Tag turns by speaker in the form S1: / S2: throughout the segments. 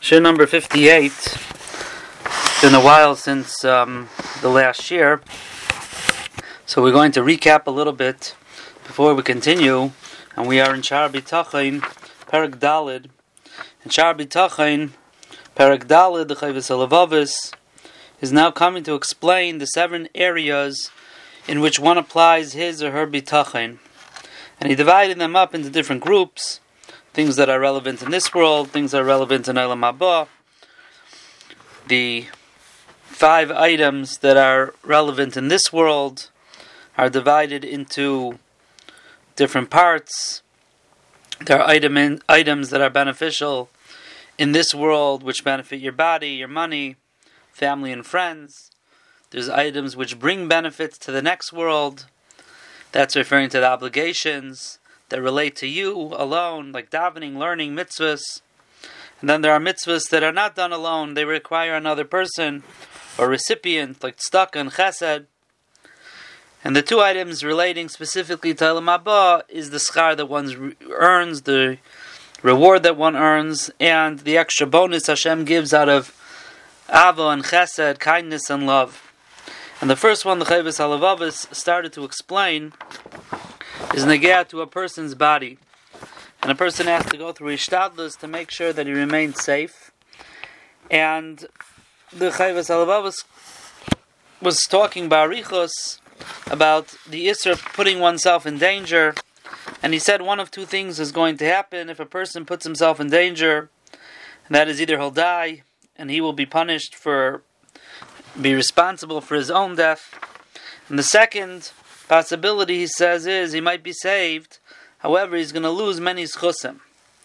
S1: Shir number 58. It's been a while since the last year, so we're going to recap a little bit before we continue. And we are in Sha'ar B'Tachon, Perek Daled. In Sha'ar B'Tachon, Perek Daled, the Chovos HaLevavos, is now coming to explain the 7 areas in which one applies his or her B'Tachon. And he divided them up into different groups. Things that are relevant in this world, things that are relevant in Olam Haba. The 5 items that are relevant in this world are divided into different parts. There are items that are beneficial in this world, which benefit your body, your money, family and friends. There's items which bring benefits to the next world. That's referring to the obligations that relate to you alone, like davening, learning, mitzvahs. And then there are mitzvahs that are not done alone. They require another person or recipient, like tzedakah and chesed. And the 2 items relating specifically to Olam Haba is the schar that one earns, the reward that one earns, and the extra bonus Hashem gives out of ava and chesed, kindness and love. And the first one, the Chovos HaLevavos started to explain, is negea to a person's body. And a person has to go through ishtadlus to make sure that he remains safe. And the Chovos HaLevavos was talking ba'arichos about the isser of putting oneself in danger. And he said one of 2 things is going to happen if a person puts himself in danger. And that is either he'll die and he will be punished be responsible for his own death. And the second possibility, he says, is he might be saved. However, he's going to lose many schusim.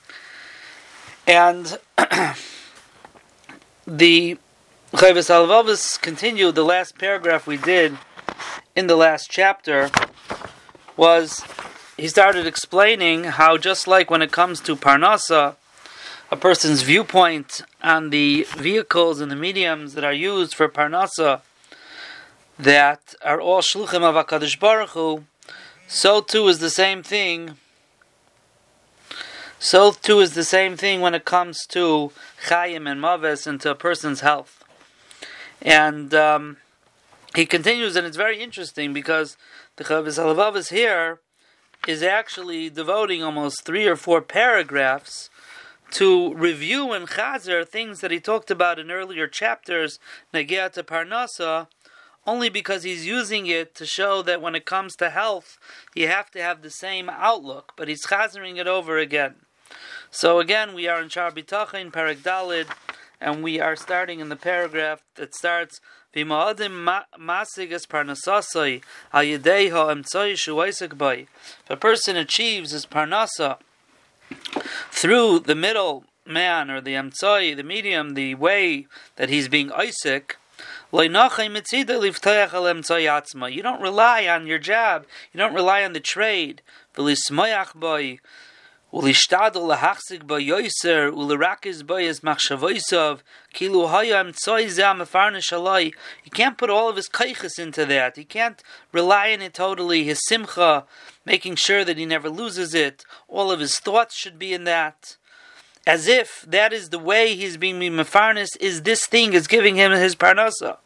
S1: And the Chovos HaLevavos continued. The last paragraph we did in the last chapter was he started explaining how, just like when it comes to Parnasa, a person's viewpoint on the vehicles and the mediums that are used for Parnasa, that are all shluchim of HaKadosh Baruch Hu, so too is the same thing. So too is the same thing when it comes to chayim and maves and to a person's health. And he continues, and it's very interesting because the Chovos HaLevavos here is actually devoting almost 3 or 4 paragraphs to review and chazer things that he talked about in earlier chapters, negea to Parnasa, only because he's using it to show that when it comes to health, you have to have the same outlook, but he's chazering it over again. So again, we are in Sha'ar B'Tachon, Perek Daled, and we are starting in the paragraph that starts, V'ma'adim masigas parnasasai al yedei ha'emtzoi shu'oisek bai. If a person achieves his parnasa through the middle man, or the emtzoi, the medium, the way that he's being oisek, you don't rely on your job, you don't rely on the trade. You can't put all of his kaiches into that. He can't rely on it totally. His simcha, making sure that he never loses it. All of his thoughts should be in that. As if that is the way he's being mefarnes, is this thing is giving him his parnasa.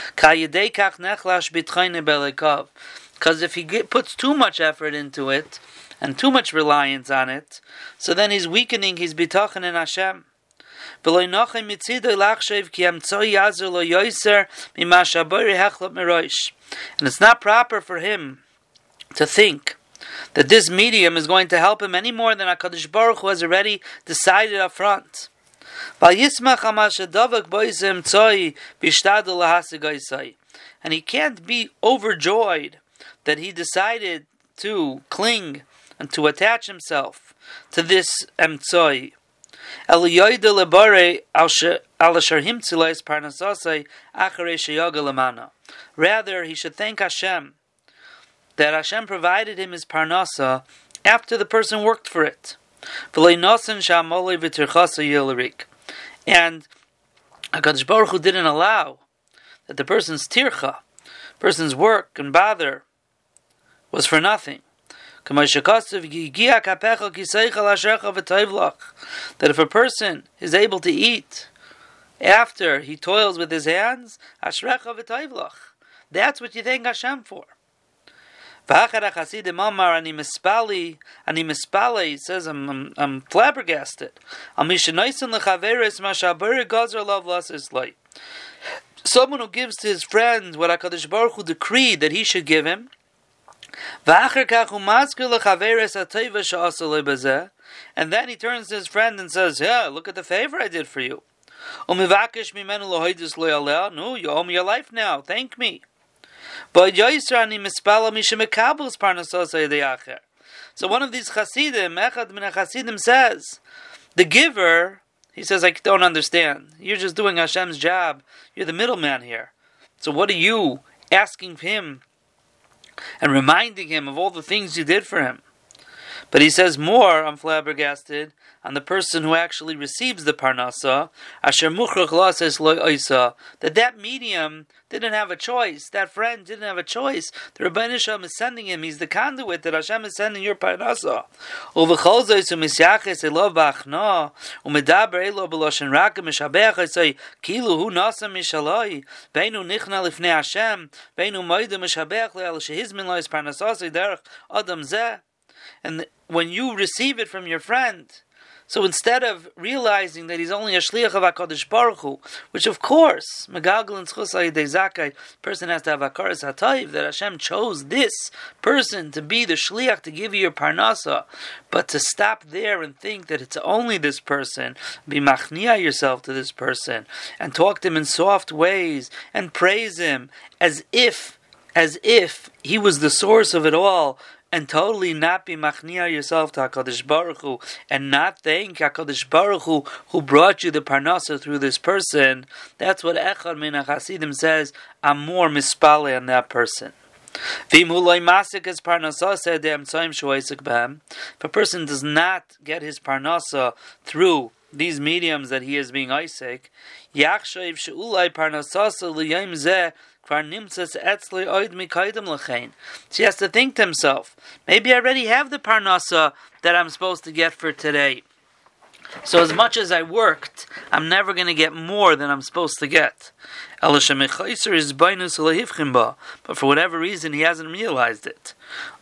S1: Because if he puts too much effort into it, and too much reliance on it, so then he's weakening his bitachon in Hashem. And it's not proper for him to think that this medium is going to help him any more than HaKadosh Baruch Hu has already decided up front. And he can't be overjoyed that he decided to cling and to attach himself to this emtzoi. Rather, he should thank Hashem that Hashem provided him his parnasa after the person worked for it. And HaKadosh Baruch Hu didn't allow that the person's tircha, person's work and bother, was for nothing. That if a person is able to eat after he toils with his hands, ashrecha v'toivlach. That's what you thank Hashem for. He says, I'm flabbergasted. Someone who gives to his friend what HaKadosh Baruch Hu decreed that he should give him, and then he turns to his friend and says, yeah, look at the favor I did for you. No, you owe me your life now, thank me. So one of these Chassidim, Echad min Chassidim, says, the giver, he says, I don't understand. You're just doing Hashem's job. You're the middleman here. So what are you asking him and reminding him of all the things you did for him? But he says more, I'm flabbergasted, on the person who actually receives the parnasa, asher muchrach lases lo oisa, that medium didn't have a choice, that friend didn't have a choice. The Rebbeinu Shalom is sending him, he's the conduit that Hashem is sending your parnasa. Uvechol zois umisyaches elov ba'achna, umedaber elo b'loshen raka mishabeach esay, kilu hu nasa mishaloi, beinu nichna lifnei Hashem, beinu moidu mishabeach le'al shehizmin lois parnasasai derech adam zeh. And when you receive it from your friend, so instead of realizing that he's only a shliach of HaKadosh Baruch Hu, which of course, Megalgal and Tzchus Ayidei Zakai, person has to have Hakaras HaTayv, that Hashem chose this person to be the shliach to give you your parnasa, but to stop there and think that it's only this person, be machniah yourself to this person, and talk to him in soft ways, and praise him as if he was the source of it all, and totally not be machniah yourself to HaKadosh Baruch Hu, and not thank HaKadosh Baruch Hu who brought you the parnasa through this person. That's what Echad min HaChasidim says, I'm more mispale on that person. If a person does not get his parnasa through these mediums that he is being Isaac, so he has to think to himself, maybe I already have the parnasa that I'm supposed to get for today. So as much as I worked, I'm never going to get more than I'm supposed to get. But for whatever reason, he hasn't realized it.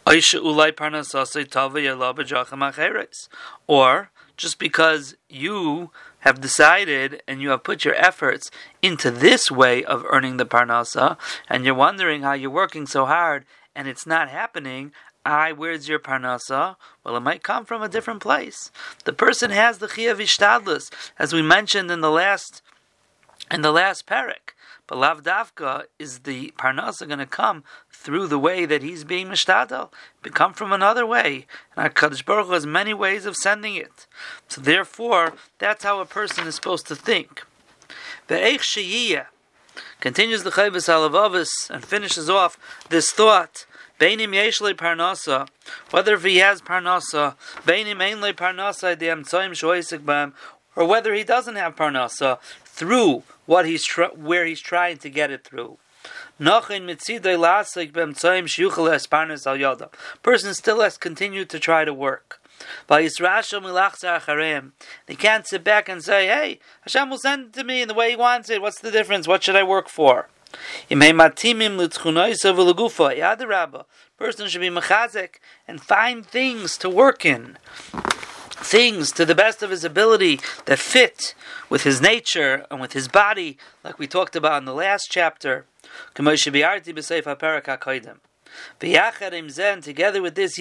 S1: Or, just because you have decided and you have put your efforts into this way of earning the parnasa, and you're wondering how you're working so hard and it's not happening, where's your parnasa? Well, it might come from a different place. The person has the chiyuv ishtadlus, as we mentioned in the last parak. But lav davka, is the parnasa going to come through the way that he's being mishtadel? It come from another way, and HaKadosh Baruch Hu has many ways of sending it. So therefore, that's how a person is supposed to think. Ve'eich sheyiyah continues the Chayvus Halavavis and finishes off this thought. Beinim yesh le parnasa, whether if he has parnasa, beinim ein le parnasa de'em tzoyim shoisik b'hem, or whether he doesn't have parnasa through what where he's trying to get it through. Person still has continued to try to work. They can't sit back and say, hey, Hashem will send it to me in the way He wants it. What's the difference? What should I work for? Person should be mechazek and find things to work in. Things to the best of his ability that fit with his nature and with his body, like we talked about in the last chapter. Together with this,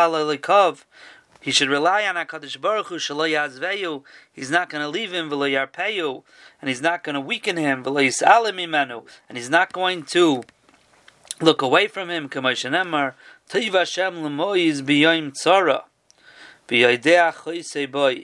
S1: he should rely on HaKadosh Baruch Hu, shelo yazveyu. He's not going to leave him, v'lo yarpeyu, and he's not going to weaken him, v'lo yis'alem imenu, and he's not going to look away from him. K'mo shenemar, Tov Hashem l'moiz b'yom tzara, b'yodea choisei boi.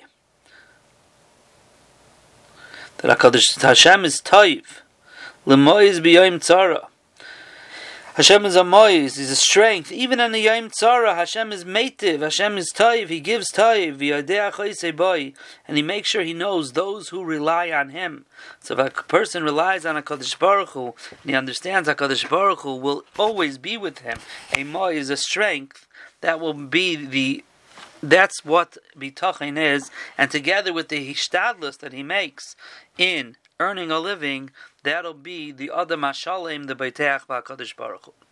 S1: That HaKadosh Hashem is Tov, l'moiz b'yom tzara. Hashem is a moiz, He's a strength. Even in the Yom Tzara, Hashem is meitiv, Hashem is Tov, He gives Tov, and He makes sure He knows those who rely on Him. So if a person relies on HaKadosh Baruch Hu, and he understands HaKadosh Baruch Hu will always be with him, a moiz is a strength, that will be that's what bitachon is, and together with the hishtadlus that he makes in earning a living, that'll be the Adam HaShalem, the Beiteach Ba'Kadosh Baruch Hu.